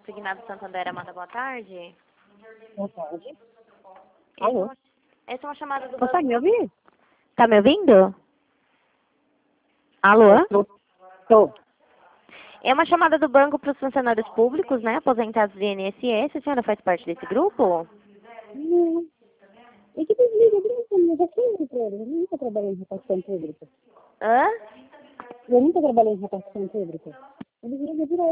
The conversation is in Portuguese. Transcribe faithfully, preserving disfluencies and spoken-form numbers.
Consignado Santander, Amanda, boa tarde. Boa tarde. Essa é Alô? uma, essa é uma chamada do Consegue banco. me ouvir? Tá me ouvindo? Alô? Estou. Estou. É uma chamada do banco para os funcionários públicos, né? Aposentados do I N S S. A senhora faz parte desse grupo? Não. E que desliga, brinca, eu já fui empresa. Eu nunca trabalhei em repartição pública. Hã? Eu nunca trabalhei em repartição pública. Eu desligo direto.